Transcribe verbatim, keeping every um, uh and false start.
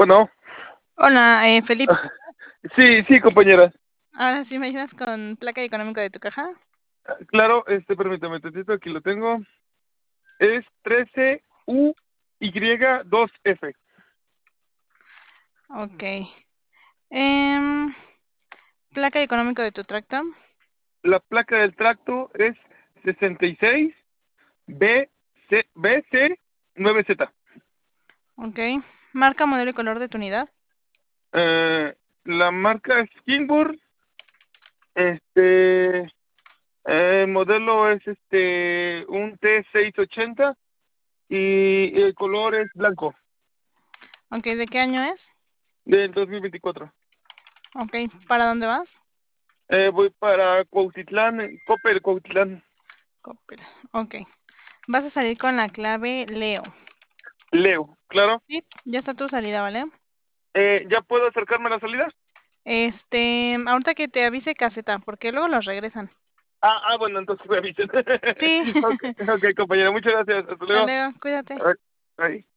Bueno, Hola, eh, Felipe. sí, sí, compañera. Ahora sí me ayudas con placa y económico de tu caja. Claro, este, permítame tantito, aquí lo tengo. Es trece U Y dos F. Ok. Em, placa y económico de tu tracto. La placa del tracto es sesenta y seis B C B C nueve Z. Ok. Marca, modelo y color de tu unidad. Eh, la marca es Kingbur. Este, el modelo es este un T seiscientos ochenta y el color es blanco, Ok, ¿de qué año es? del dos mil veinticuatro. Ok, ¿para dónde vas? Eh, voy para Cuautitlán, Coppel, Cuautitlán. Coppel. Ok. Vas a salir con la clave Leo. Leo, claro. Sí, ya está tu salida, ¿vale? Eh, ¿ya puedo acercarme a la salida? Este, ahorita que te avise caseta, porque luego los regresan. Ah, ah, bueno, entonces me avisen. Sí. Ok, ok, compañero, muchas gracias. Hasta Hasta luego. luego, cuídate. Ay, ay.